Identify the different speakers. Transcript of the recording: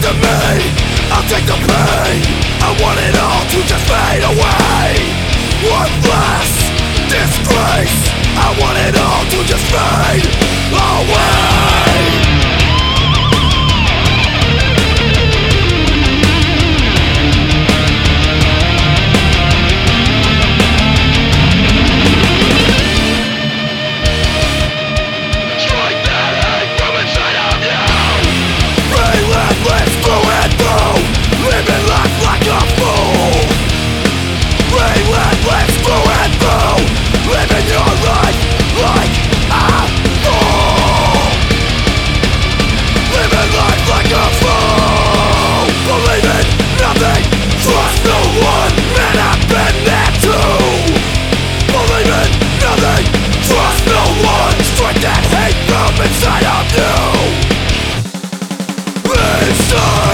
Speaker 1: to me, I'll take the pain. I want it all to just fade away. Worthless disgrace, I want it all to just fade away.